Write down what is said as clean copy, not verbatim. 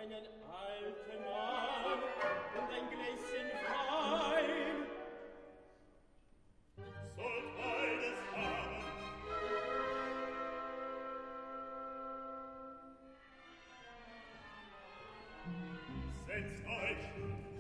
einen alten Mann und ein Gläschen Wein. Sollt beides haben. Setzt euch